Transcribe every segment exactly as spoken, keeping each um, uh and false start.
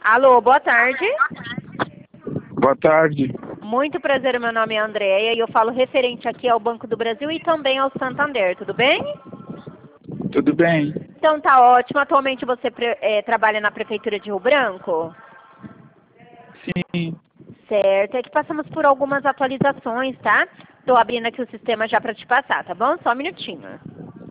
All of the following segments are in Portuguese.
Alô, boa tarde. Boa tarde. Muito prazer, meu nome é Andréia e eu falo referente aqui ao Banco do Brasil e também ao Santander, tudo bem? Tudo bem? Então tá ótimo. Atualmente você é, trabalha na Prefeitura de Rio Branco? Sim. Certo, é que passamos por algumas atualizações, tá? Tô abrindo aqui o sistema já para te passar, tá bom? Só um minutinho.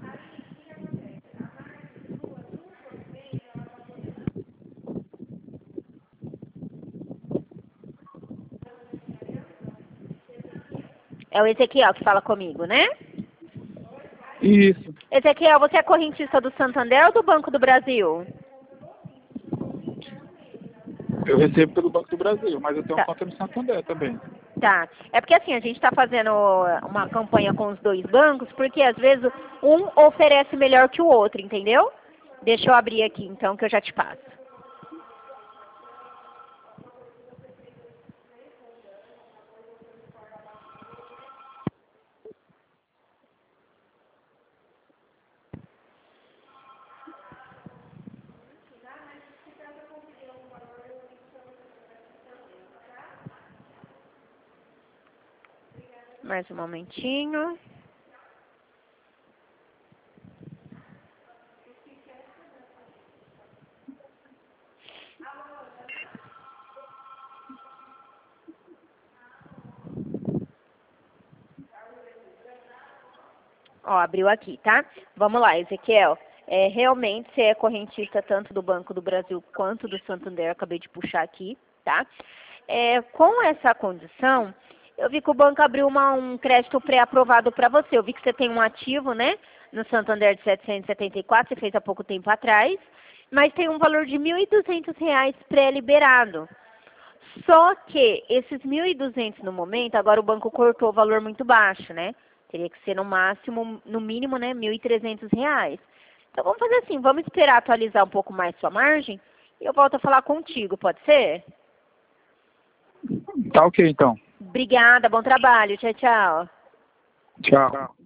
É o Ezequiel que fala comigo, né? Isso. Ezequiel, você é correntista do Santander ou do Banco do Brasil? Eu recebo pelo Banco do Brasil, mas eu tenho Tá. conta no Santander também. Tá. É porque assim, a gente está fazendo uma campanha com os dois bancos, porque às vezes um oferece melhor que o outro, entendeu? Deixa eu abrir aqui então que eu já te passo. Mais um momentinho. Ó, abriu aqui, tá? Vamos lá, Ezequiel. É, realmente você é correntista tanto do Banco do Brasil quanto do Santander, acabei de puxar aqui, tá? É, com essa condição, eu vi que o banco abriu uma, um crédito pré-aprovado para você. Eu vi que você tem um ativo, né? No Santander de setecentos e setenta e quatro, você fez há pouco tempo atrás, mas tem um valor de mil e duzentos reais pré-liberado. Só que esses mil e duzentos no momento, agora o banco cortou o valor muito baixo, né? Teria que ser no máximo, no mínimo, né, mil e trezentos reais. Então vamos fazer assim, vamos esperar atualizar um pouco mais sua margem e eu volto a falar contigo, pode ser? Tá ok, então. Obrigada, bom trabalho, tchau, tchau. Tchau.